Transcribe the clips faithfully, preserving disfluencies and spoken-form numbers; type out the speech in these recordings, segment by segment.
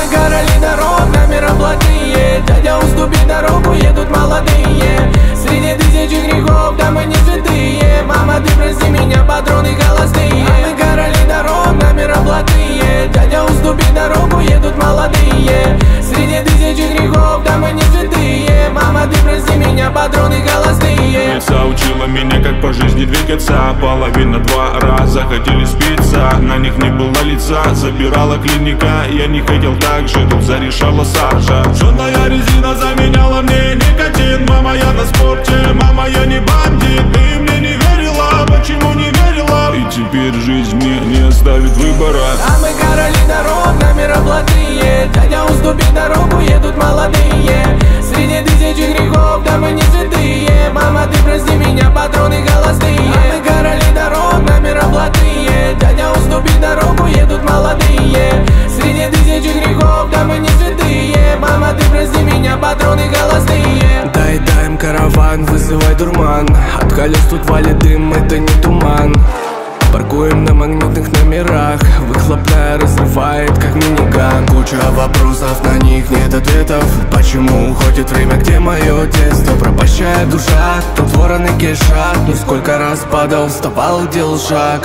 короли дорог, номера блатные. Дядя, уступи дорогу, едут молодые. Среди тысячи грехов, да мы не святые. Мама, ты прости меня, патроны холостые. А мы короли дорог, номера блатные. Дядя, уступи дорогу, едут молодые. Среди тысячи грехов, да мы не святые. Мама, ты прости меня, патроны холостые. Отца учила меня, как по жизни двигаться. Половина два раза хотели спиться, на них не было лица. Забирала клиника, я не хотел так же, тут зарешала Саша. Жжёная резина заменяла мне никотин. Мама, я на спорте, мама, я не бандит. Ты мне не верила, почему не верила? И теперь жизнь мне не оставит выбора. А мы короли дорог, номера блатные. Дядя, уступи дорогу, едут молодые. Среди тысячи грехов, да мы не святые. Мама, ты прости меня, патроны холостые. А мы короли дорог, номера блатные. Дядя, уступи дорогу, едут молодые. Среди тысячи грехов, да мы не святые. Мама, ты прости меня, патроны холостые. Дай, дай им караван, вызывай дурман. От колес тут валит дым, это не туман. Паркуем на магнитных номерах. Выхлопная разрывает, как миниган. Куча вопросов, на них нет ответов. Почему уходит время, где мое детство? Пропащая душа, тут вороны кишат. Ну сколько раз падал, вставал, делал шаг.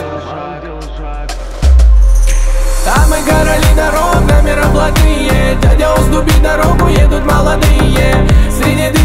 А мы короли дорог, номера блатные. Дядя, уступи дорогу, едут молодые. Среди